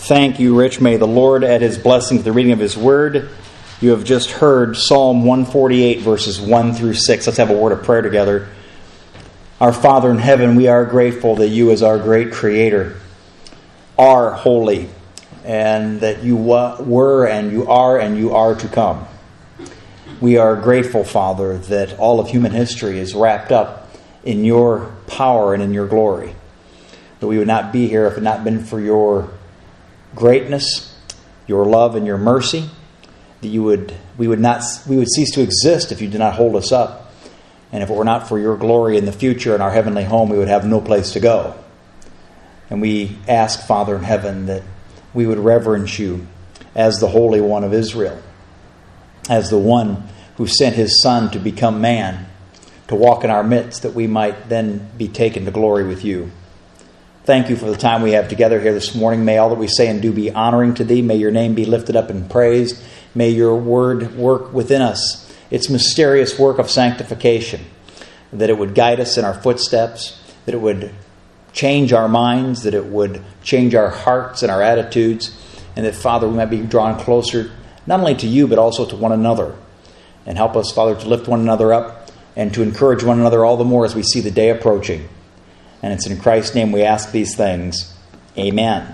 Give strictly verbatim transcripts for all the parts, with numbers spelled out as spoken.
Thank you, Rich. May the Lord add His blessing to the reading of His Word. You have just heard Psalm one forty-eight, verses one through six. Let's have a word of prayer together. Our Father in heaven, we are grateful that You, as our great Creator, are holy, and that You were and You are and You are to come. We are grateful, Father, that all of human history is wrapped up in Your power and in Your glory. That we would not be here if it had not been for Your greatness, Your love, and Your mercy. That you would, we would not, we would cease to exist if You did not hold us up. And if it were not for Your glory in the future in our heavenly home, we would have no place to go. And we ask, Father in heaven, that we would reverence You as the Holy One of Israel, as the one who sent His Son to become man, to walk in our midst, that we might then be taken to glory with You. Thank You for the time we have together here this morning. May all that we say and do be honoring to Thee. May Your name be lifted up and praised. May Your word work within us its mysterious work of sanctification, that it would guide us in our footsteps, that it would change our minds, that it would change our hearts and our attitudes, and that, Father, we might be drawn closer not only to You but also to one another. And help us, Father, to lift one another up and to encourage one another all the more as we see the day approaching. And it's in Christ's name we ask these things. Amen.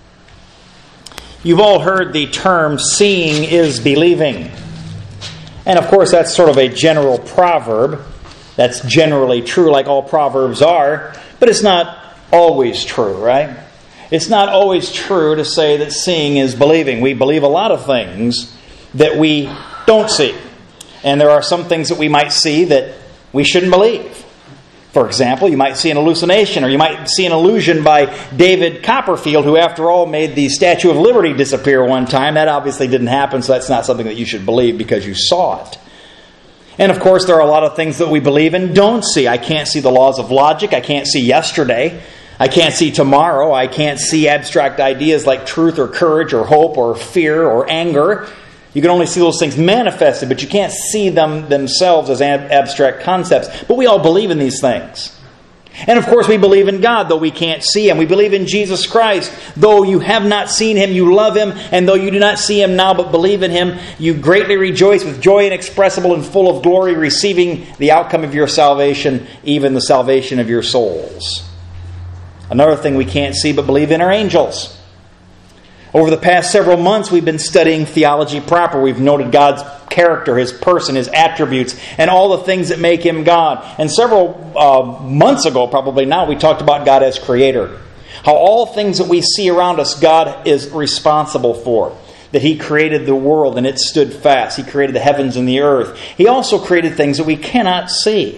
You've all heard the term, seeing is believing. And of course, that's sort of a general proverb. That's generally true, like all proverbs are. But it's not always true, right? It's not always true to say that seeing is believing. We believe a lot of things that we don't see. And there are some things that we might see that we shouldn't believe. For example, you might see an hallucination, or you might see an illusion by David Copperfield, who after all made the Statue of Liberty disappear one time. That obviously didn't happen, so that's not something that you should believe because you saw it. And of course, there are a lot of things that we believe and don't see. I can't see the laws of logic. I can't see yesterday. I can't see tomorrow. I can't see abstract ideas like truth or courage or hope or fear or anger. You can only see those things manifested, but you can't see them themselves as ab- abstract concepts. But we all believe in these things. And of course, we believe in God, though we can't see Him. We believe in Jesus Christ, though you have not seen Him, you love Him. And though you do not see Him now, but believe in Him, you greatly rejoice with joy inexpressible and full of glory, receiving the outcome of your salvation, even the salvation of your souls. Another thing we can't see but believe in are angels. Over the past several months, we've been studying theology proper. We've noted God's character, His person, His attributes, and all the things that make Him God. And several uh, months ago, probably now, we talked about God as Creator. How all things that we see around us, God is responsible for. That He created the world and it stood fast. He created the heavens and the earth. He also created things that we cannot see.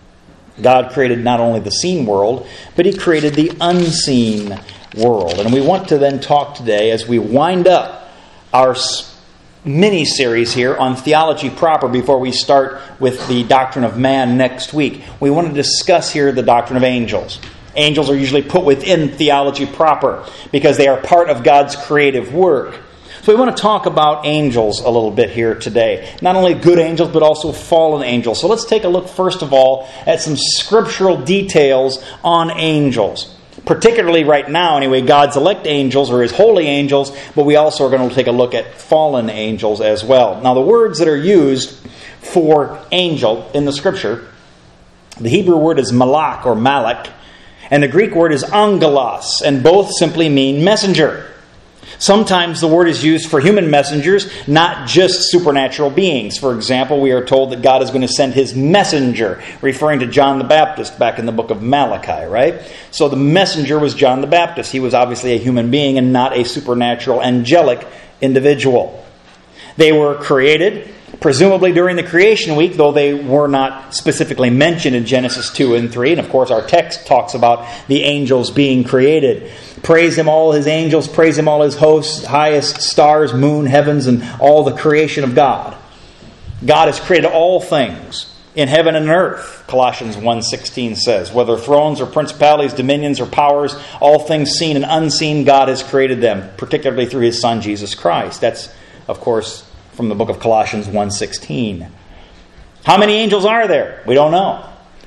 God created not only the seen world, but He created the unseen world. And we want to then talk today, as we wind up our mini-series here on theology proper before we start with the doctrine of man next week. We want to discuss here the doctrine of angels. Angels are usually put within theology proper because they are part of God's creative work. So we want to talk about angels a little bit here today. Not only good angels, but also fallen angels. So let's take a look first of all at some scriptural details on angels. Particularly right now, anyway, God's elect angels or His holy angels, but we also are going to take a look at fallen angels as well. Now, the words that are used for angel in the Scripture, the Hebrew word is malak or malak, and the Greek word is angelos, and both simply mean messenger. Sometimes the word is used for human messengers, not just supernatural beings. For example, we are told that God is going to send His messenger, referring to John the Baptist back in the book of Malachi, right? So the messenger was John the Baptist. He was obviously a human being and not a supernatural, angelic individual. They were created, presumably during the creation week, though they were not specifically mentioned in Genesis two and three. And of course, our text talks about the angels being created. Praise Him, all His angels. Praise Him, all His hosts, highest stars, moon, heavens, and all the creation of God. God has created all things in heaven and earth, Colossians one sixteen says. Whether thrones or principalities, dominions or powers, all things seen and unseen, God has created them, particularly through His Son, Jesus Christ. That's, of course, from the book of Colossians one sixteen. How many angels are there? We don't know.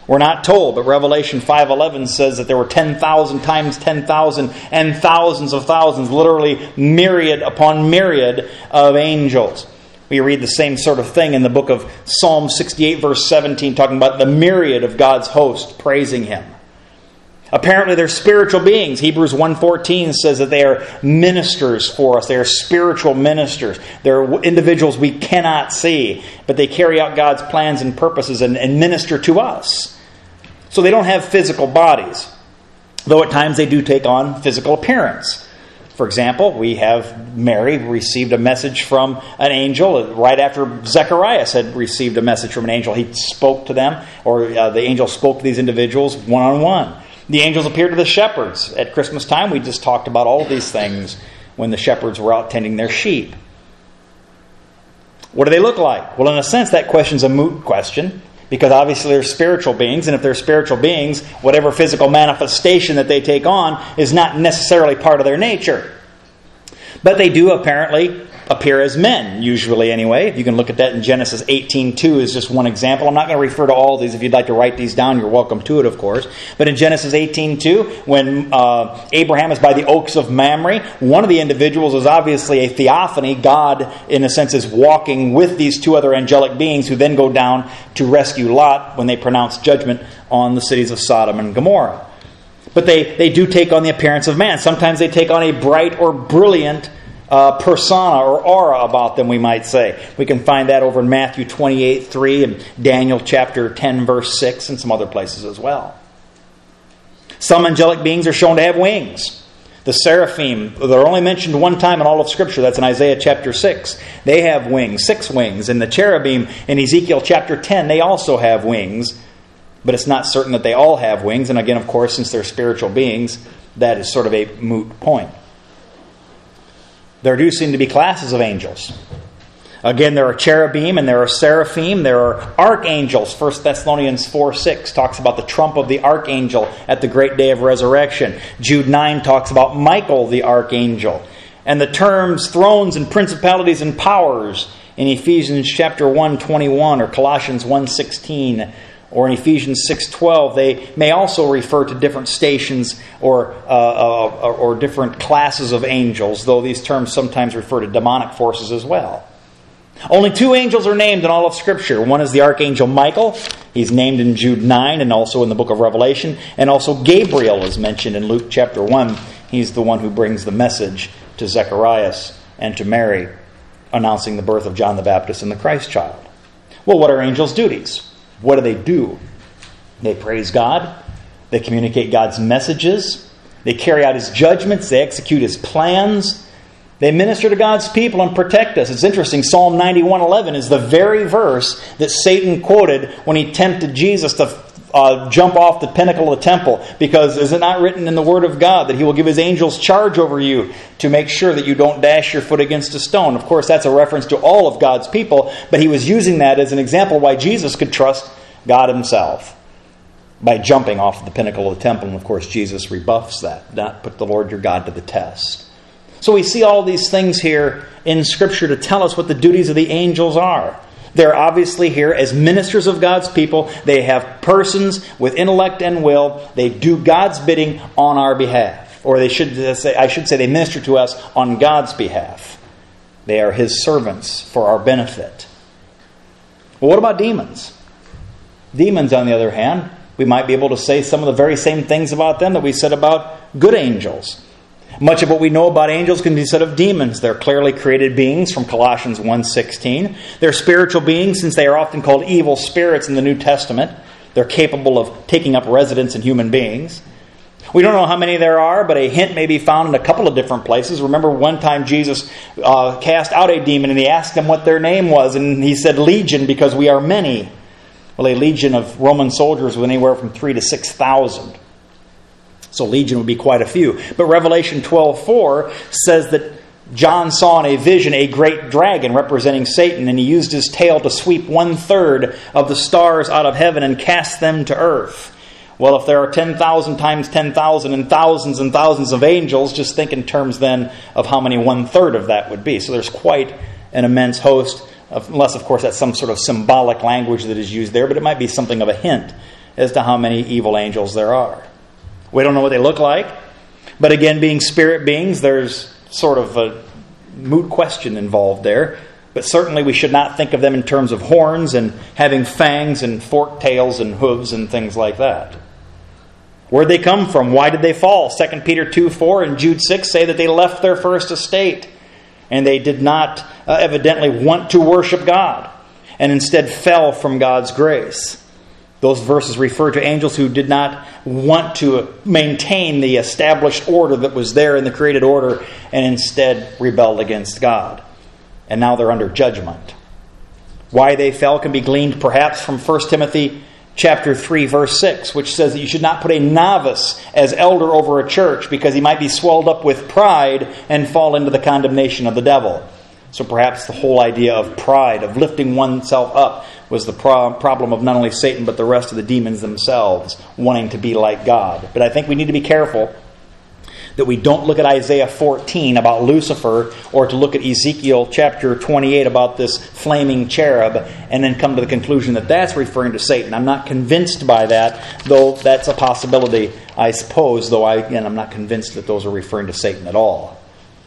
We're not told, but Revelation five eleven says that there were ten thousand times ten thousand and thousands of thousands, literally myriad upon myriad of angels. We read the same sort of thing in the book of Psalm sixty-eight, verse seventeen, talking about the myriad of God's host praising Him. Apparently they're spiritual beings. Hebrews one fourteen says that they are ministers for us. They are spiritual ministers. They're individuals we cannot see, but they carry out God's plans and purposes and, and minister to us. So they don't have physical bodies, though at times they do take on physical appearance. For example, we have Mary received a message from an angel right after Zacharias had received a message from an angel. He spoke to them, or uh, the angel spoke to these individuals one-on-one. The angels appeared to the shepherds. At Christmas time, we just talked about all of these things when the shepherds were out tending their sheep. What do they look like? Well, in a sense, that question's a moot question, because obviously they're spiritual beings, and if they're spiritual beings, whatever physical manifestation that they take on is not necessarily part of their nature. But they do apparently appear as men, usually anyway. You can look at that in Genesis eighteen two is just one example. I'm not going to refer to all of these. If you'd like to write these down, you're welcome to it, of course. But in Genesis eighteen two, when uh, Abraham is by the oaks of Mamre, one of the individuals is obviously a theophany. God, in a sense, is walking with these two other angelic beings who then go down to rescue Lot when they pronounce judgment on the cities of Sodom and Gomorrah. But they, they do take on the appearance of man. Sometimes they take on a bright or brilliant Uh, persona or aura about them, we might say. We can find that over in Matthew twenty-eight three and Daniel chapter ten verse six and some other places as well. Some angelic beings are shown to have wings. The seraphim, they're only mentioned one time in all of Scripture. That's in Isaiah chapter six. They have wings, six wings. And the cherubim in Ezekiel chapter ten, they also have wings. But it's not certain that they all have wings. And again, of course, since they're spiritual beings, that is sort of a moot point. There do seem to be classes of angels. Again, there are cherubim and there are seraphim. There are archangels. First Thessalonians four six talks about the trump of the archangel at the great day of resurrection. Jude nine talks about Michael the archangel. And the terms thrones and principalities and powers in Ephesians chapter one twenty-one or Colossians one sixteen or in Ephesians six twelve, they may also refer to different stations or, uh, uh, or different classes of angels, though these terms sometimes refer to demonic forces as well. Only two angels are named in all of Scripture. One is the Archangel Michael. He's named in Jude nine and also in the book of Revelation. And also Gabriel is mentioned in Luke chapter one. He's the one who brings the message to Zacharias and to Mary, announcing the birth of John the Baptist and the Christ child. Well, what are angels' duties? What do they do? They praise God. They communicate God's messages. They carry out His judgments. They execute His plans. They minister to God's people and protect us. It's interesting. Psalm ninety-one eleven is the very verse that Satan quoted when he tempted Jesus to uh, jump off the pinnacle of the temple. Because is it not written in the Word of God that He will give His angels charge over you to make sure that you don't dash your foot against a stone? Of course, that's a reference to all of God's people, but he was using that as an example why Jesus could trust God Himself by jumping off the pinnacle of the temple. And of course, Jesus rebuffs that. Not put the Lord your God to the test. So we see all these things here in Scripture to tell us what the duties of the angels are. They're obviously here as ministers of God's people. They have persons with intellect and will. They do God's bidding on our behalf. Or they should say, I should say they minister to us on God's behalf. They are His servants for our benefit. Well, what about demons? Demons, on the other hand, we might be able to say some of the very same things about them that we said about good angels. Much of what we know about angels can be said of demons. They're clearly created beings from Colossians one sixteen. They're spiritual beings since they are often called evil spirits in the New Testament. They're capable of taking up residence in human beings. We don't know how many there are, but a hint may be found in a couple of different places. Remember one time Jesus uh, cast out a demon and He asked them what their name was, and He said legion because we are many. Well, a legion of Roman soldiers was anywhere from three to six thousand. So legion would be quite a few. But Revelation twelve four says that John saw in a vision a great dragon representing Satan, and he used his tail to sweep one-third of the stars out of heaven and cast them to earth. Well, if there are ten thousand times ten thousand and thousands and thousands of angels, just think in terms then of how many one-third of that would be. So there's quite an immense host, unless, of course, that's some sort of symbolic language that is used there, but it might be something of a hint as to how many evil angels there are. We don't know what they look like. But again, being spirit beings, there's sort of a moot question involved there. But certainly we should not think of them in terms of horns and having fangs and forked tails and hooves and things like that. Where'd they come from? Why did they fall? Second Peter two four and Jude six say that they left their first estate. And they did not uh, evidently want to worship God, and instead fell from God's grace. Those verses refer to angels who did not want to maintain the established order that was there in the created order, and instead rebelled against God. And now they're under judgment. Why they fell can be gleaned perhaps from First Timothy chapter three, verse six, which says that you should not put a novice as elder over a church because he might be swelled up with pride and fall into the condemnation of the devil. So perhaps the whole idea of pride, of lifting oneself up, was the pro- problem of not only Satan but the rest of the demons themselves, wanting to be like God. But I think we need to be careful that we don't look at Isaiah fourteen about Lucifer, or to look at Ezekiel chapter twenty-eight about this flaming cherub, and then come to the conclusion that that's referring to Satan. I'm not convinced by that, though that's a possibility, I suppose, though I, again, I'm not convinced that those are referring to Satan at all.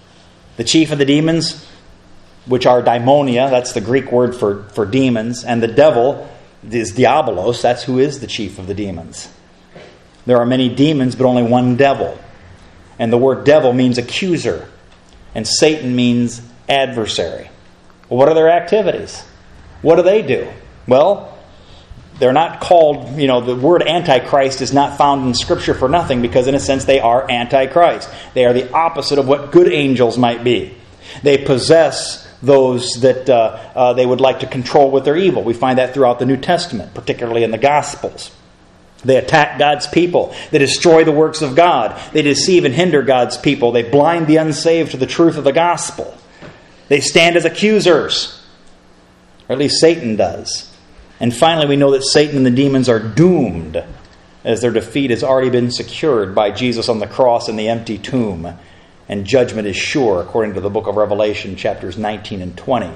The chief of the demons, which are daimonia, that's the Greek word for, for demons, and the devil is diabolos, that's who is the chief of the demons. There are many demons, but only one devil. And the word devil means accuser. And Satan means adversary. Well, what are their activities? What do they do? Well, they're not called, you know, the word Antichrist is not found in Scripture for nothing, because in a sense they are Antichrist. They are the opposite of what good angels might be. They possess those that uh, uh, they would like to control with their evil. We find that throughout the New Testament, particularly in the Gospels. They attack God's people. They destroy the works of God. They deceive and hinder God's people. They blind the unsaved to the truth of the gospel. They stand as accusers. Or at least Satan does. And finally, we know that Satan and the demons are doomed, as their defeat has already been secured by Jesus on the cross and the empty tomb. And judgment is sure, according to the book of Revelation, chapters nineteen and twenty.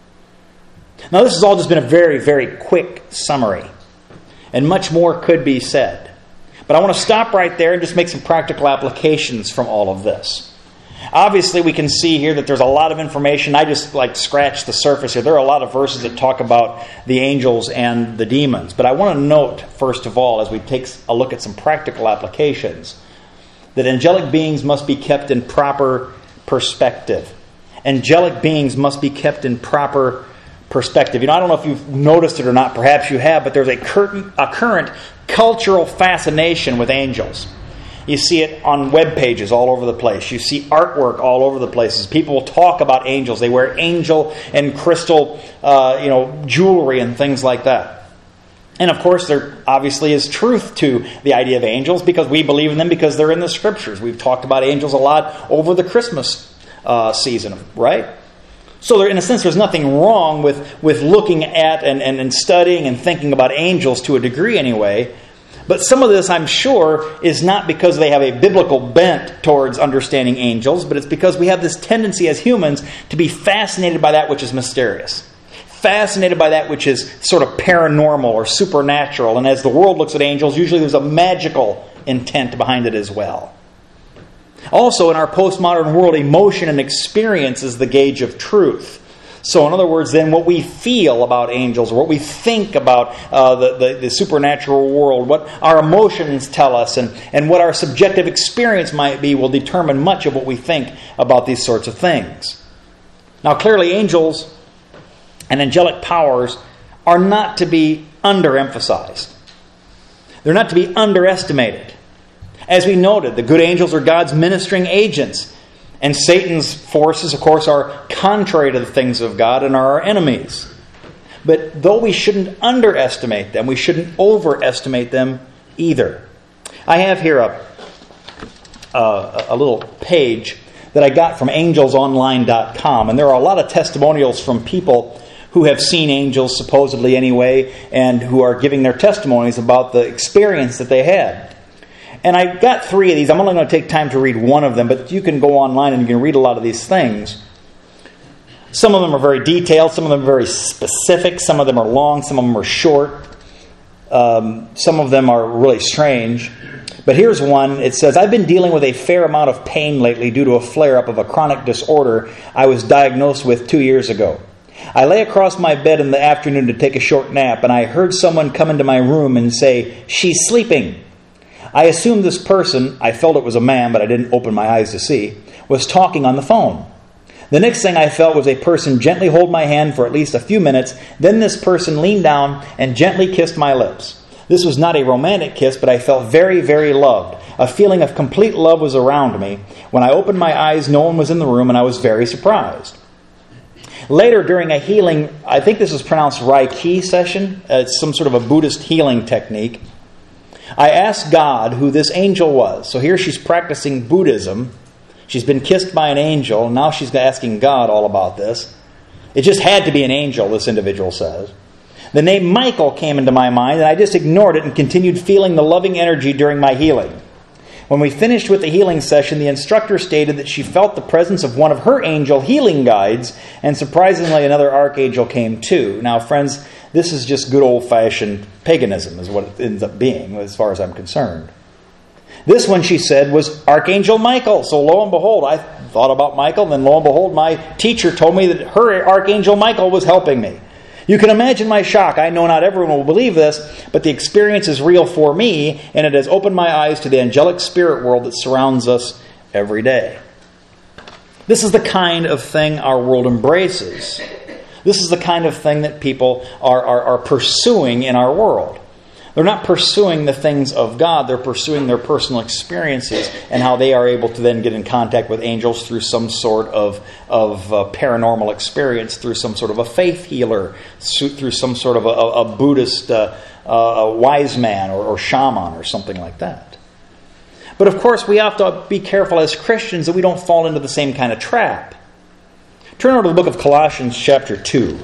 Now, this has all just been a very, very quick summary. And much more could be said. But I want to stop right there and just make some practical applications from all of this. Obviously, we can see here that there's a lot of information. I just like scratched the surface here. There are a lot of verses that talk about the angels and the demons. But I want to note, first of all, as we take a look at some practical applications, that angelic beings must be kept in proper perspective. Angelic beings must be kept in proper perspective. You know, I don't know if you've noticed it or not. Perhaps you have, but there's a current, a current cultural fascination with angels. You see it on web pages all over the place. You see artwork all over the places. People will talk about angels. They wear angel and crystal, uh, you know, jewelry and things like that. And of course, there obviously is truth to the idea of angels, because we believe in them because they're in the Scriptures. We've talked about angels a lot over the Christmas uh, season, right? So there, in a sense, there's nothing wrong with, with looking at and, and, and studying and thinking about angels to a degree anyway. But some of this, I'm sure, is not because they have a biblical bent towards understanding angels, but it's because we have this tendency as humans to be fascinated by that which is mysterious. Fascinated by that which is sort of paranormal or supernatural. And as the world looks at angels, usually there's a magical intent behind it as well. Also, in our postmodern world, emotion and experience is the gauge of truth. So, in other words, then what we feel about angels, or what we think about uh, the, the, the supernatural world, what our emotions tell us, and, and what our subjective experience might be, will determine much of what we think about these sorts of things. Now, clearly, angels and angelic powers are not to be underemphasized. They're not to be underestimated. As we noted, the good angels are God's ministering agents. And Satan's forces, of course, are contrary to the things of God and are our enemies. But though we shouldn't underestimate them, we shouldn't overestimate them either. I have here a, a, a little page that I got from angels online dot com. And there are a lot of testimonials from people who have seen angels, supposedly anyway, and who are giving their testimonies about the experience that they had. And I got three of these. I'm only going to take time to read one of them, but you can go online and you can read a lot of these things. Some of them are very detailed. Some of them are very specific. Some of them are long. Some of them are short. Um, some of them are really strange. But here's one. It says, I've been dealing with a fair amount of pain lately due to a flare-up of a chronic disorder I was diagnosed with two years ago. I lay across my bed in the afternoon to take a short nap, and I heard someone come into my room and say, she's sleeping. I assumed this person, I felt it was a man, but I didn't open my eyes to see, was talking on the phone. The next thing I felt was a person gently hold my hand for at least a few minutes. Then this person leaned down and gently kissed my lips. This was not a romantic kiss, but I felt very, very loved. A feeling of complete love was around me. When I opened my eyes, no one was in the room, and I was very surprised. Later, during a healing, I think this is pronounced Reiki session. Uh, it's some sort of a Buddhist healing technique. I asked God who this angel was. So here she's practicing Buddhism. She's been kissed by an angel. Now she's asking God all about this. It just had to be an angel, this individual says. The name Michael came into my mind, and I just ignored it and continued feeling the loving energy during my healing. When we finished with the healing session, the instructor stated that she felt the presence of one of her angel healing guides, and surprisingly another archangel came too. Now, friends, this is just good old-fashioned paganism is what it ends up being, as far as I'm concerned. This one, she said, was Archangel Michael. So lo and behold, I thought about Michael, and then lo and behold, my teacher told me that her Archangel Michael was helping me. You can imagine my shock. I know not everyone will believe this, but the experience is real for me, and it has opened my eyes to the angelic spirit world that surrounds us every day. This is the kind of thing our world embraces. This is the kind of thing that people are, are, are pursuing in our world. They're not pursuing the things of God. They're pursuing their personal experiences and how they are able to then get in contact with angels through some sort of, of uh, paranormal experience, through some sort of a faith healer, through some sort of a, a Buddhist uh, uh, a wise man or, or shaman or something like that. But of course, we have to be careful as Christians that we don't fall into the same kind of trap. Turn over to the book of Colossians chapter two.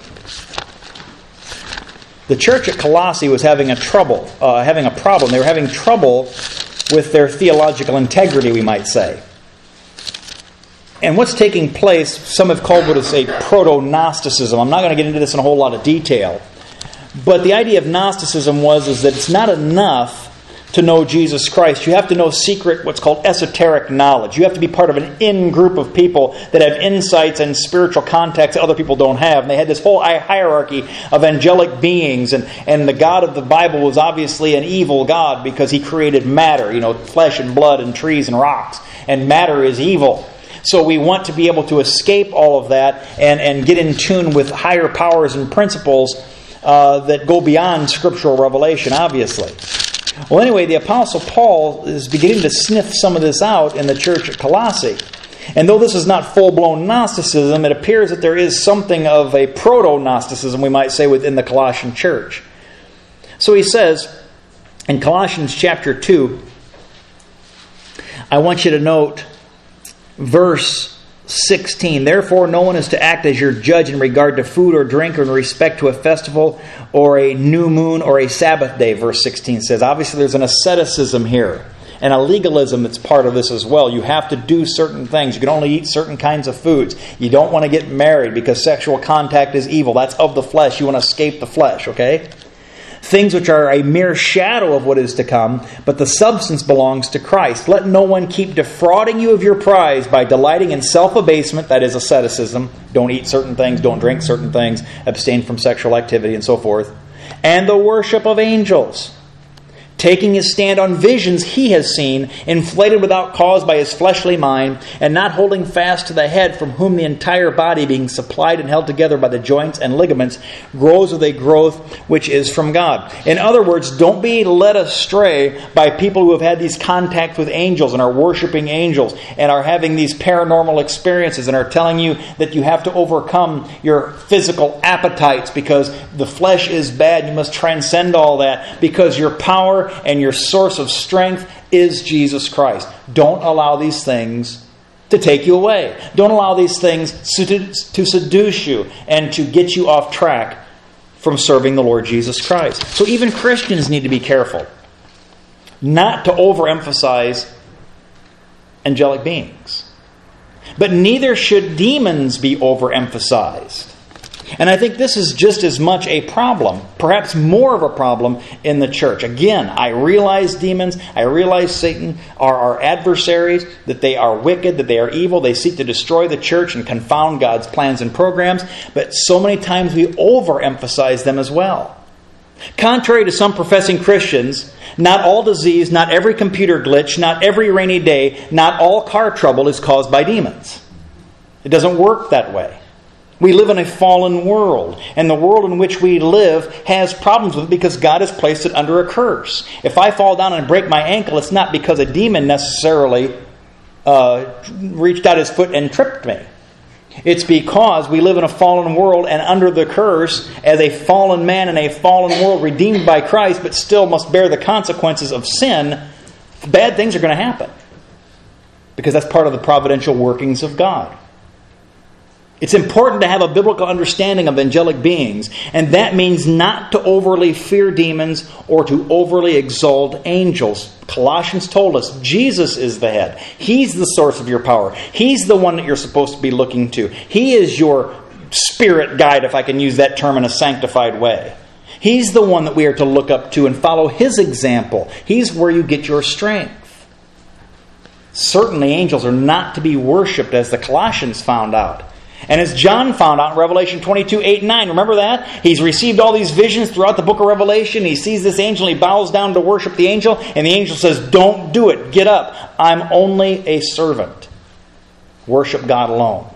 The church at Colossae was having a trouble, uh, having a problem. They were having trouble with their theological integrity, we might say. And what's taking place, some have called what is a proto-Gnosticism. I'm not going to get into this in a whole lot of detail. But the idea of Gnosticism was is that it's not enough to know Jesus Christ. You have to know secret, what's called esoteric knowledge. You have to be part of an in-group of people that have insights and spiritual contacts that other people don't have. And they had this whole hierarchy of angelic beings. And, and the God of the Bible was obviously an evil God because he created matter, you know, flesh and blood and trees and rocks. And matter is evil. So we want to be able to escape all of that and, and get in tune with higher powers and principles uh, that go beyond scriptural revelation, obviously. Well, anyway, the Apostle Paul is beginning to sniff some of this out in the church at Colossae. And though this is not full-blown Gnosticism, it appears that there is something of a proto-Gnosticism, we might say, within the Colossian church. So he says, in Colossians chapter two, I want you to note verse sixteen. Therefore, no one is to act as your judge in regard to food or drink or in respect to a festival or a new moon or a Sabbath day, verse sixteen says. Obviously, there's an asceticism here and a legalism that's part of this as well. You have to do certain things. You can only eat certain kinds of foods. You don't want to get married because sexual contact is evil. That's of the flesh. You want to escape the flesh, okay? Things which are a mere shadow of what is to come, but the substance belongs to Christ. Let no one keep defrauding you of your prize by delighting in self-abasement, that is asceticism. Don't eat certain things, don't drink certain things, abstain from sexual activity, and so forth. And the worship of angels, taking his stand on visions he has seen, inflated without cause by his fleshly mind, and not holding fast to the head, from whom the entire body, being supplied and held together by the joints and ligaments, grows with a growth which is from God. In other words, don't be led astray by people who have had these contacts with angels and are worshiping angels and are having these paranormal experiences and are telling you that you have to overcome your physical appetites because the flesh is bad. You must transcend all that because your power and your source of strength is Jesus Christ. Don't allow these things to take you away. Don't allow these things to seduce you and to get you off track from serving the Lord Jesus Christ. So even Christians need to be careful not to overemphasize angelic beings. But neither should demons be overemphasized. And I think this is just as much a problem, perhaps more of a problem in the church. Again, I realize demons, I realize Satan are our adversaries, that they are wicked, that they are evil, they seek to destroy the church and confound God's plans and programs, but so many times we overemphasize them as well. Contrary to some professing Christians, not all disease, not every computer glitch, not every rainy day, not all car trouble is caused by demons. It doesn't work that way. We live in a fallen world, and the world in which we live has problems with it because God has placed it under a curse. If I fall down and break my ankle, it's not because a demon necessarily uh, reached out his foot and tripped me. It's because we live in a fallen world, and under the curse, as a fallen man in a fallen world redeemed by Christ, but still must bear the consequences of sin, bad things are going to happen. Because that's part of the providential workings of God. It's important to have a biblical understanding of angelic beings, and that means not to overly fear demons or to overly exalt angels. Colossians told us Jesus is the head. He's the source of your power. He's the one that you're supposed to be looking to. He is your spirit guide, if I can use that term in a sanctified way. He's the one that we are to look up to and follow His example. He's where you get your strength. Certainly angels are not to be worshipped, as the Colossians found out. And as John found out in Revelation twenty-two, eight and nine, remember that? He's received all these visions throughout the book of Revelation. He sees this angel, he bows down to worship the angel, and the angel says, "Don't do it, get up. I'm only a servant. Worship God alone."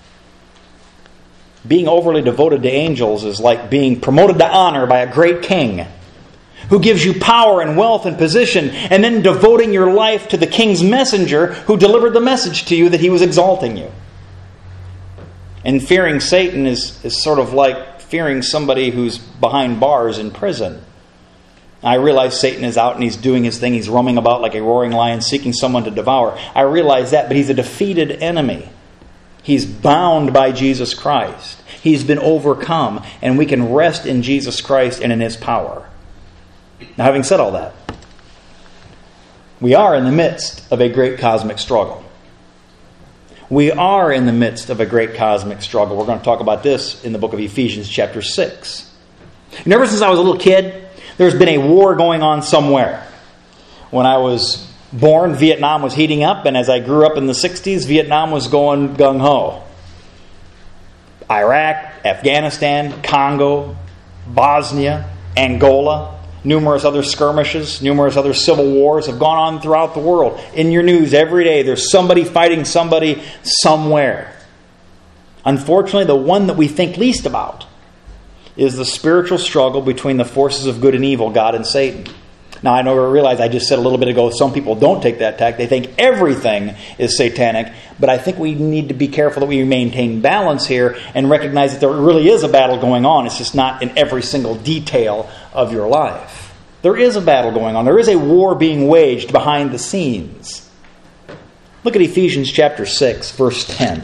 Being overly devoted to angels is like being promoted to honor by a great king who gives you power and wealth and position, and then devoting your life to the king's messenger who delivered the message to you that he was exalting you. And fearing Satan is, is sort of like fearing somebody who's behind bars in prison. I realize Satan is out and he's doing his thing. He's roaming about like a roaring lion seeking someone to devour. I realize that, but he's a defeated enemy. He's bound by Jesus Christ. He's been overcome, and we can rest in Jesus Christ and in His power. Now, having said all that, we are in the midst of a great cosmic struggle. We are in the midst of a great cosmic struggle. We're going to talk about this in the book of Ephesians chapter six. And ever since I was a little kid, there's been a war going on somewhere. When I was born, Vietnam was heating up, and as I grew up in the sixties, Vietnam was going gung-ho. Iraq, Afghanistan, Congo, Bosnia, Angola, numerous other skirmishes, numerous other civil wars have gone on throughout the world. In your news every day, there's somebody fighting somebody somewhere. Unfortunately, the one that we think least about is the spiritual struggle between the forces of good and evil, God and Satan. Now, I know I realize I just said a little bit ago, some people don't take that tack. They think everything is satanic. But I think we need to be careful that we maintain balance here and recognize that there really is a battle going on. It's just not in every single detail of your life. There is a battle going on. There is a war being waged behind the scenes. Look at Ephesians chapter six, verse ten.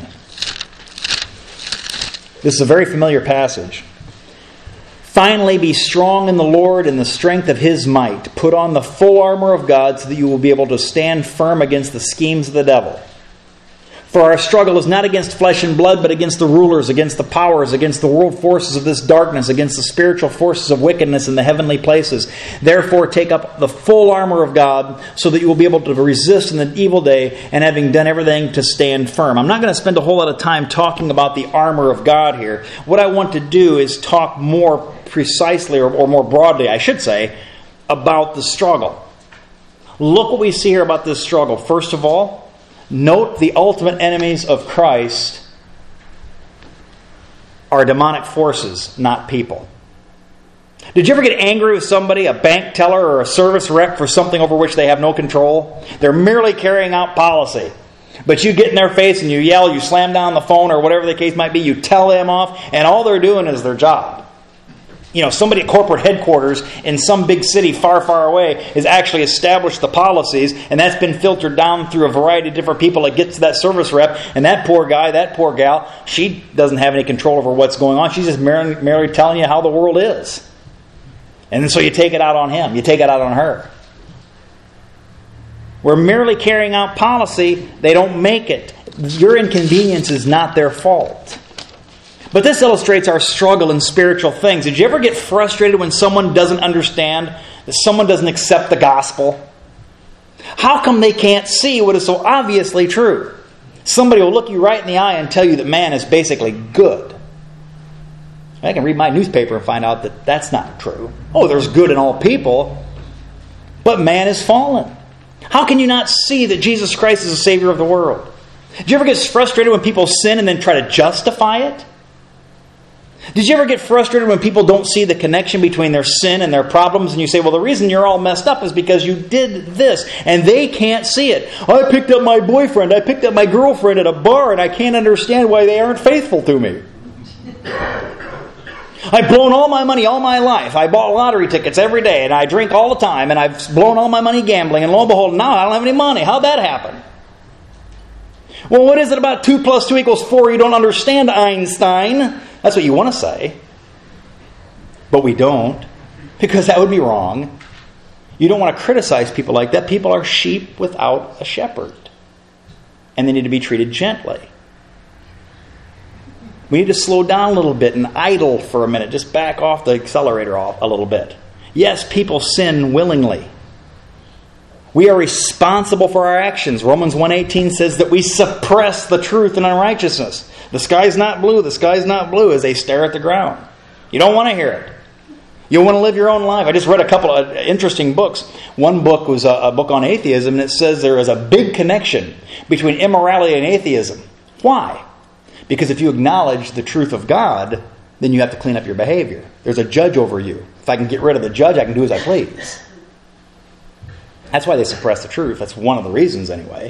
This is a very familiar passage. Finally, be strong in the Lord and the strength of His might. Put on the full armor of God so that you will be able to stand firm against the schemes of the devil. For our struggle is not against flesh and blood, but against the rulers, against the powers, against the world forces of this darkness, against the spiritual forces of wickedness in the heavenly places. Therefore, take up the full armor of God so that you will be able to resist in the evil day, and having done everything, to stand firm. I'm not going to spend a whole lot of time talking about the armor of God here. What I want to do is talk more precisely, or, or more broadly, I should say, about the struggle. Look what we see here about this struggle. First of all, note the ultimate enemies of Christ are demonic forces, not people. Did you ever get angry with somebody, a bank teller or a service rep, for something over which they have no control? They're merely carrying out policy. But you get in their face and you yell, you slam down the phone, or whatever the case might be, you tell them off, and all they're doing is their job. You know, somebody at corporate headquarters in some big city far, far away has actually established the policies, and that's been filtered down through a variety of different people that get to that service rep, and that poor guy, that poor gal, she doesn't have any control over what's going on. She's just merely, merely telling you how the world is. And then so you take it out on him. You take it out on her. We're merely carrying out policy. They don't make it. Your inconvenience is not their fault. But this illustrates our struggle in spiritual things. Did you ever get frustrated when someone doesn't understand, that someone doesn't accept the gospel? How come they can't see what is so obviously true? Somebody will look you right in the eye and tell you that man is basically good. I can read my newspaper and find out that that's not true. Oh, there's good in all people, but man is fallen. How can you not see that Jesus Christ is the Savior of the world? Did you ever get frustrated when people sin and then try to justify it? Did you ever get frustrated when people don't see the connection between their sin and their problems, and you say, well, the reason you're all messed up is because you did this, and they can't see it. I picked up my boyfriend, I picked up my girlfriend at a bar, and I can't understand why they aren't faithful to me. I've blown all my money all my life. I bought lottery tickets every day, and I drink all the time, and I've blown all my money gambling, and lo and behold, now I don't have any money. How'd that happen? Well, what is it about two plus two equals four? You don't understand, Einstein. That's what you want to say. But we don't, because that would be wrong. You don't want to criticize people like that. People are sheep without a shepherd, and they need to be treated gently. We need to slow down a little bit and idle for a minute. Just back off the accelerator off a little bit. Yes, people sin willingly. We are responsible for our actions. Romans one eighteen says that we suppress the truth in unrighteousness. The sky's not blue, the sky's not blue, as they stare at the ground. You don't want to hear it. You want to live your own life. I just read a couple of interesting books. One book was a, a book on atheism, and it says there is a big connection between immorality and atheism. Why? Because if you acknowledge the truth of God, then you have to clean up your behavior. There's a judge over you. If I can get rid of the judge, I can do as I please. That's why they suppress the truth. That's one of the reasons anyway.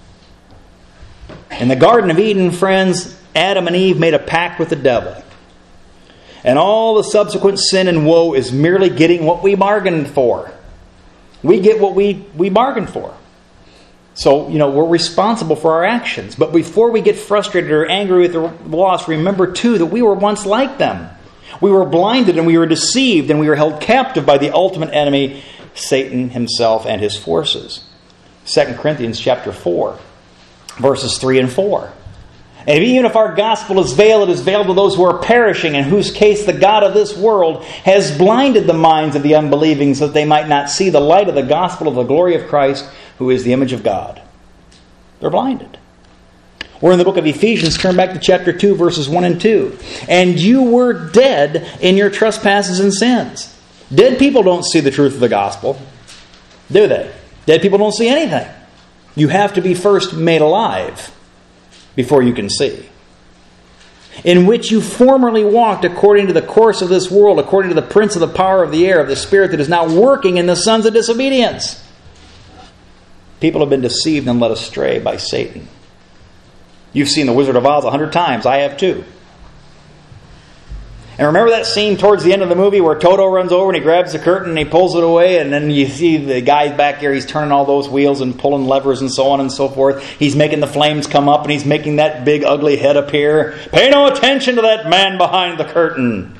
In the Garden of Eden, friends, Adam and Eve made a pact with the devil. And all the subsequent sin and woe is merely getting what we bargained for. We get what we, we bargained for. So, you know, we're responsible for our actions. But before we get frustrated or angry with the loss, remember too that we were once like them. We were blinded and we were deceived and we were held captive by the ultimate enemy, Satan himself and his forces. Second Corinthians chapter four, verses three and four. And even if our gospel is veiled, it is veiled to those who are perishing, in whose case the God of this world has blinded the minds of the unbelieving, so that they might not see the light of the gospel of the glory of Christ, who is the image of God. They're blinded. We're in the book of Ephesians. Turn back to chapter two, verses one and two. And you were dead in your trespasses and sins. Dead people don't see the truth of the gospel, do they? Dead people don't see anything. You have to be first made alive before you can see. In which you formerly walked according to the course of this world, according to the prince of the power of the air, of the spirit that is now working in the sons of disobedience. People have been deceived and led astray by Satan. You've seen The Wizard of Oz a hundred times. I have too. And remember that scene towards the end of the movie where Toto runs over and he grabs the curtain and he pulls it away, and then you see the guy back here, he's turning all those wheels and pulling levers and so on and so forth. He's making the flames come up and he's making that big ugly head appear. Pay no attention to that man behind the curtain.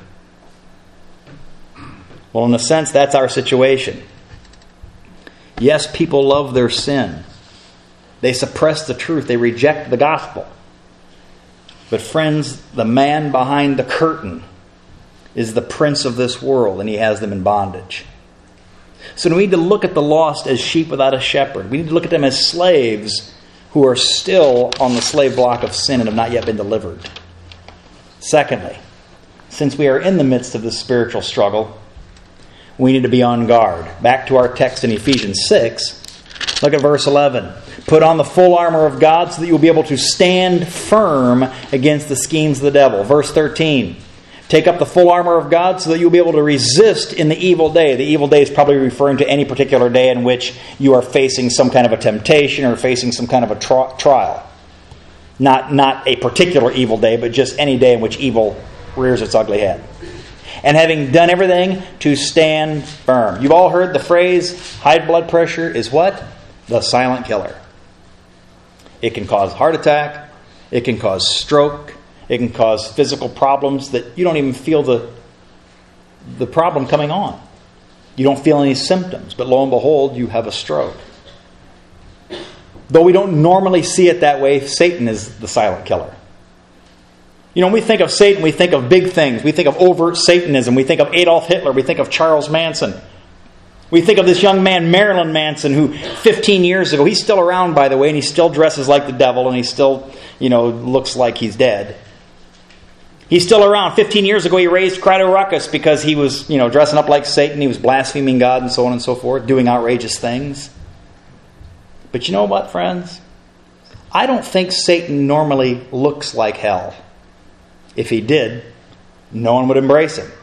Well, in a sense, that's our situation. Yes, people love their sin. They suppress the truth. They reject the gospel. But friends, the man behind the curtain is the prince of this world, and he has them in bondage. So we need to look at the lost as sheep without a shepherd. We need to look at them as slaves who are still on the slave block of sin and have not yet been delivered. Secondly, since we are in the midst of this spiritual struggle, we need to be on guard. Back to our text in Ephesians six. Look at verse eleven. Put on the full armor of God so that you will be able to stand firm against the schemes of the devil. Verse thirteen. Take up the full armor of God so that you'll be able to resist in the evil day. The evil day is probably referring to any particular day in which you are facing some kind of a temptation or facing some kind of a tri- trial. Not, not a particular evil day, but just any day in which evil rears its ugly head. And having done everything, to stand firm. You've all heard the phrase, high blood pressure is what? The silent killer. It can cause heart attack. It can cause stroke. It can cause physical problems that you don't even feel the, the problem coming on. You don't feel any symptoms, but lo and behold, you have a stroke. Though we don't normally see it that way, Satan is the silent killer. You know, when we think of Satan, we think of big things. We think of overt Satanism. We think of Adolf Hitler. We think of Charles Manson. We think of this young man, Marilyn Manson, who fifteen years ago, he's still around, by the way, and he still dresses like the devil, and he still, you know, looks like he's dead. He's still around. fifteen years ago, he raised quite a ruckus because he was, you know, dressing up like Satan. He was blaspheming God and so on and so forth, doing outrageous things. But you know what, friends? I don't think Satan normally looks like hell. If he did, no one would embrace him.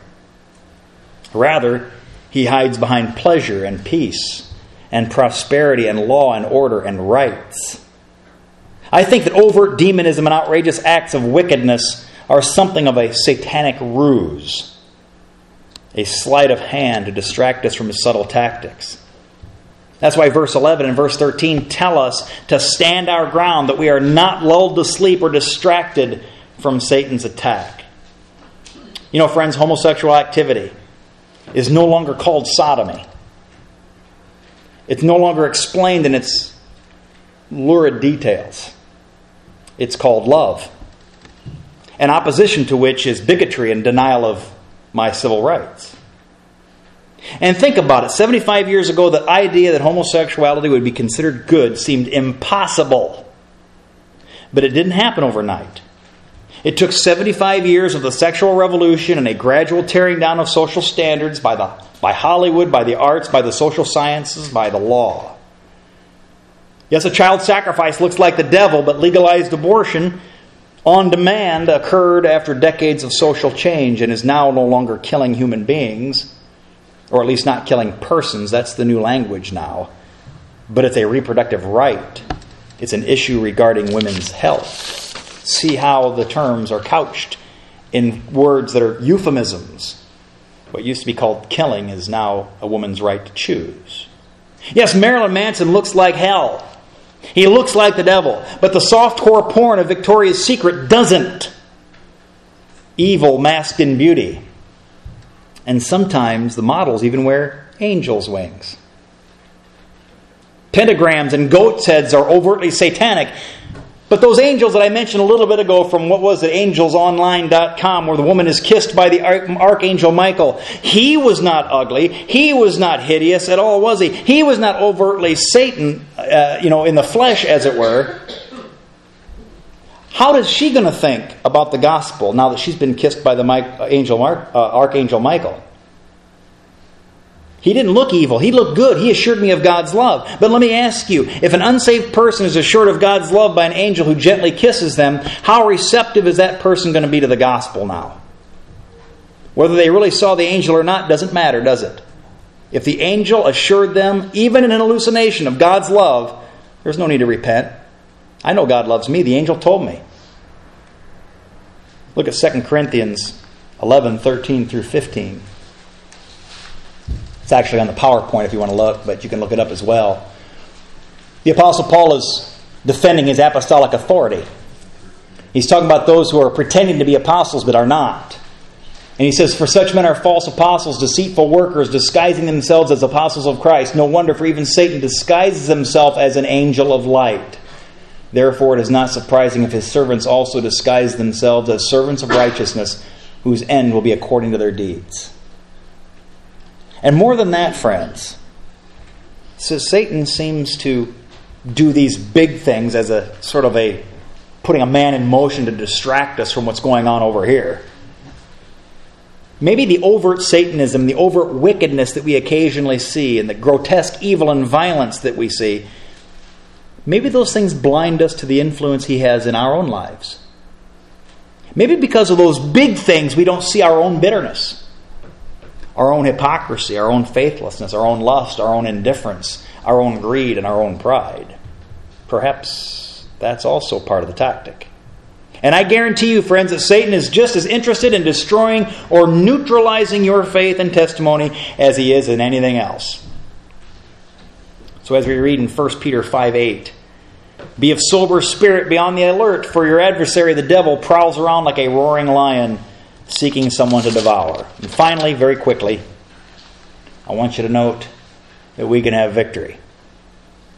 Rather, he hides behind pleasure and peace and prosperity and law and order and rights. I think that overt demonism and outrageous acts of wickedness are something of a satanic ruse, a sleight of hand to distract us from his subtle tactics. That's why verse eleven and verse thirteen tell us to stand our ground, that we are not lulled to sleep or distracted from Satan's attack. You know, friends, homosexual activity is no longer called sodomy. It's no longer explained in its lurid details. It's called love. In opposition to which is bigotry and denial of my civil rights. And think about it. seventy-five years ago, the idea that homosexuality would be considered good seemed impossible. But it didn't happen overnight. It took seventy-five years of the sexual revolution and a gradual tearing down of social standards by the by Hollywood, by the arts, by the social sciences, by the law. Yes, a child sacrifice looks like the devil, but legalized abortion on demand occurred after decades of social change and is now no longer killing human beings, or at least not killing persons. That's the new language now. But it's a reproductive right. It's an issue regarding women's health. See how the terms are couched in words that are euphemisms. What used to be called killing is now a woman's right to choose. Yes, Marilyn Manson looks like hell. He looks like the devil. But the softcore porn of Victoria's Secret doesn't. Evil masked in beauty. And sometimes the models even wear angels' wings. Pentagrams and goat's heads are overtly satanic. But those angels that I mentioned a little bit ago from, what was it, angels online dot com, where the woman is kissed by the Archangel Michael, he was not ugly. He was not hideous at all, was he? He was not overtly Satan, uh, you know, in the flesh, as it were. How is she going to think about the gospel now that she's been kissed by the Mike, angel, uh, Archangel Michael? He didn't look evil. He looked good. He assured me of God's love. But let me ask you, if an unsaved person is assured of God's love by an angel who gently kisses them, how receptive is that person going to be to the gospel now? Whether they really saw the angel or not doesn't matter, does it? If the angel assured them, even in an hallucination, of God's love, there's no need to repent. I know God loves me. The angel told me. Look at Second Corinthians eleven, thirteen through fifteen. It's actually on the PowerPoint if you want to look, but you can look it up as well. The Apostle Paul is defending his apostolic authority. He's talking about those who are pretending to be apostles but are not. And he says, "For such men are false apostles, deceitful workers, disguising themselves as apostles of Christ. No wonder, for even Satan disguises himself as an angel of light. Therefore it is not surprising if his servants also disguise themselves as servants of righteousness, whose end will be according to their deeds." And more than that, friends, so Satan seems to do these big things as a sort of a putting a man in motion to distract us from what's going on over here. Maybe the overt Satanism, the overt wickedness that we occasionally see, and the grotesque evil and violence that we see, maybe those things blind us to the influence he has in our own lives. Maybe because of those big things we don't see our own bitterness, our own hypocrisy, our own faithlessness, our own lust, our own indifference, our own greed, and our own pride. Perhaps that's also part of the tactic. And I guarantee you, friends, that Satan is just as interested in destroying or neutralizing your faith and testimony as he is in anything else. So as we read in First Peter five eight, "Be of sober spirit, be on the alert, for your adversary, the devil, prowls around like a roaring lion, seeking someone to devour." And finally, very quickly, I want you to note that we can have victory.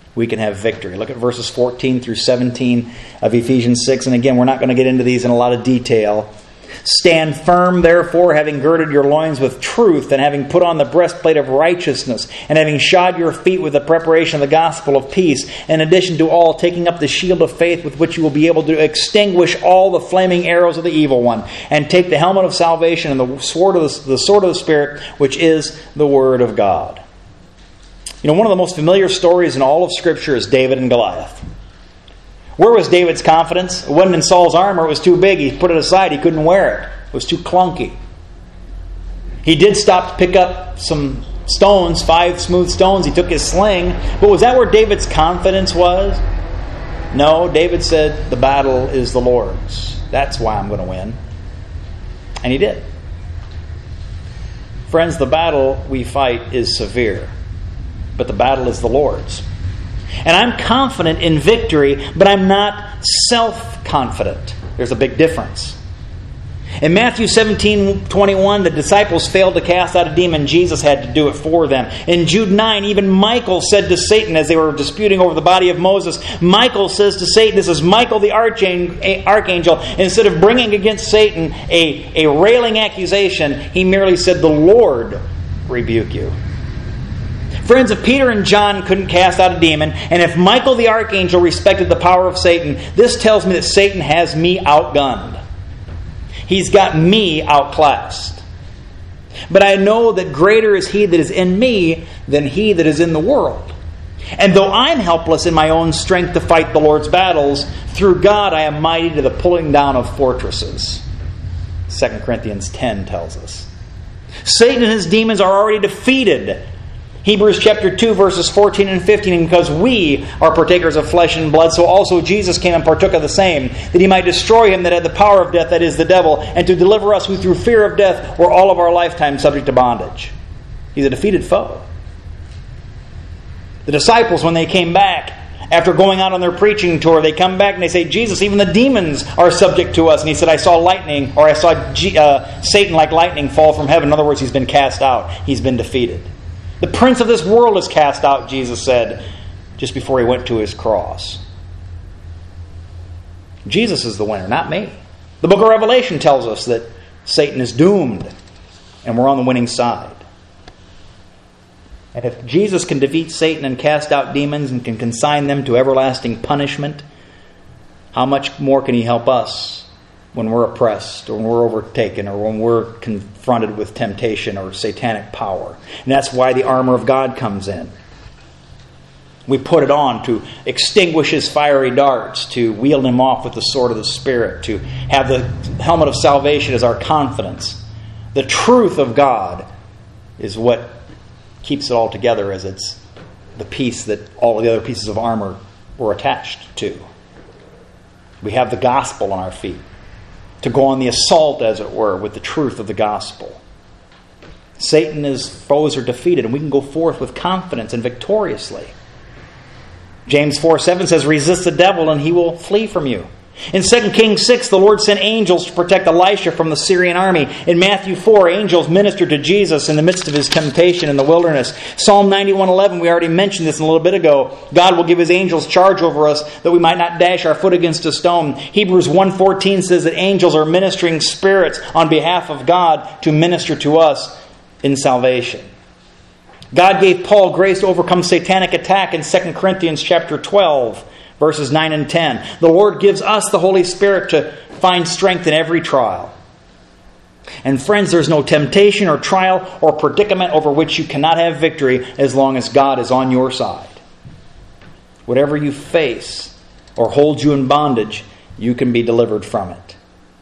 we can have victory. Look at verses fourteen through seventeen of Ephesians six. And again, we're not going to get into these in a lot of detail. Stand firm, therefore, having girded your loins with truth, and having put on the breastplate of righteousness, and having shod your feet with the preparation of the gospel of peace. In addition to all, taking up the shield of faith with which you will be able to extinguish all the flaming arrows of the evil one, and take the helmet of salvation and the sword of the, the sword of the Spirit, which is the Word of God. You know, one of the most familiar stories in all of Scripture is David and Goliath. Where was David's confidence? It wasn't in Saul's armor. It was too big. He put it aside. He couldn't wear it. It was too clunky. He did stop to pick up some stones, five smooth stones. He took his sling. But was that where David's confidence was? No, David said, the battle is the Lord's. That's why I'm going to win. And he did. Friends, the battle we fight is severe. But the battle is the Lord's. And I'm confident in victory, but I'm not self-confident. There's a big difference. In Matthew seventeen twenty-one, the disciples failed to cast out a demon. Jesus had to do it for them. In Jude nine, even Michael said to Satan as they were disputing over the body of Moses, Michael says to Satan, this is Michael the archangel, instead of bringing against Satan a, a railing accusation, he merely said, the Lord rebuke you. Friends, if Peter and John couldn't cast out a demon, and if Michael the archangel respected the power of Satan, this tells me that Satan has me outgunned. He's got me outclassed. But I know that greater is he that is in me than he that is in the world. And though I'm helpless in my own strength to fight the Lord's battles, through God I am mighty to the pulling down of fortresses. Second Corinthians ten tells us. Satan and his demons are already defeated. Hebrews chapter two, verses fourteen and fifteen, and because we are partakers of flesh and blood, so also Jesus came and partook of the same, that he might destroy him that had the power of death, that is the devil, and to deliver us who through fear of death were all of our lifetime subject to bondage. He's a defeated foe. The disciples, when they came back, after going out on their preaching tour, they come back and they say, Jesus, even the demons are subject to us. And he said, I saw lightning, or I saw G- uh, Satan like lightning fall from heaven. In other words, he's been cast out. He's been defeated. The prince of this world is cast out, Jesus said, just before he went to his cross. Jesus is the winner, not me. The book of Revelation tells us that Satan is doomed, and we're on the winning side. And if Jesus can defeat Satan and cast out demons and can consign them to everlasting punishment, how much more can he help us when we're oppressed, or when we're overtaken, or when we're confronted with temptation or satanic power? And that's why the armor of God comes in. We put it on to extinguish his fiery darts, to wield him off with the sword of the Spirit, to have the helmet of salvation as our confidence. The truth of God is what keeps it all together, as it's the piece that all of the other pieces of armor were attached to. We have the gospel on our feet, to go on the assault, as it were, with the truth of the gospel. Satan and his foes are defeated, and we can go forth with confidence and victoriously. James four seven says, resist the devil, and he will flee from you. In Second Kings six, the Lord sent angels to protect Elisha from the Syrian army. In Matthew four, angels ministered to Jesus in the midst of his temptation in the wilderness. Psalm ninety-one eleven, we already mentioned this a little bit ago. God will give his angels charge over us that we might not dash our foot against a stone. Hebrews one fourteen says that angels are ministering spirits on behalf of God to minister to us in salvation. God gave Paul grace to overcome satanic attack in Second Corinthians chapter twelve. Verses nine and ten. The Lord gives us the Holy Spirit to find strength in every trial. And friends, there's no temptation or trial or predicament over which you cannot have victory as long as God is on your side. Whatever you face or holds you in bondage, you can be delivered from it.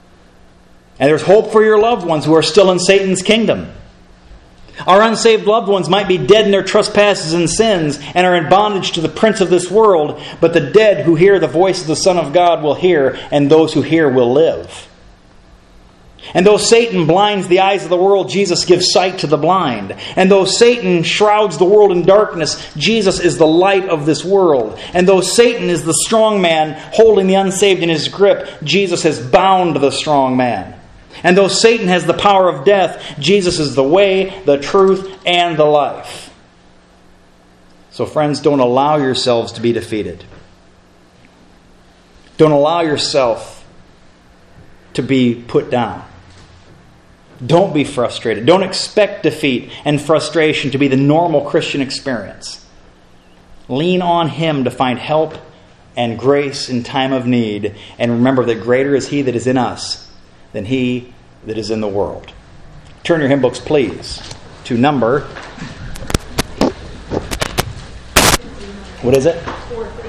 And there's hope for your loved ones who are still in Satan's kingdom. Our unsaved loved ones might be dead in their trespasses and sins and are in bondage to the prince of this world, but the dead who hear the voice of the Son of God will hear, and those who hear will live. And though Satan blinds the eyes of the world, Jesus gives sight to the blind. And though Satan shrouds the world in darkness, Jesus is the light of this world. And though Satan is the strong man holding the unsaved in his grip, Jesus has bound the strong man. And though Satan has the power of death, Jesus is the way, the truth, and the life. So friends, don't allow yourselves to be defeated. Don't allow yourself to be put down. Don't be frustrated. Don't expect defeat and frustration to be the normal Christian experience. Lean on Him to find help and grace in time of need. And remember that greater is He that is in us than he that is in the world. Turn your hymn books, please, to number... What is it?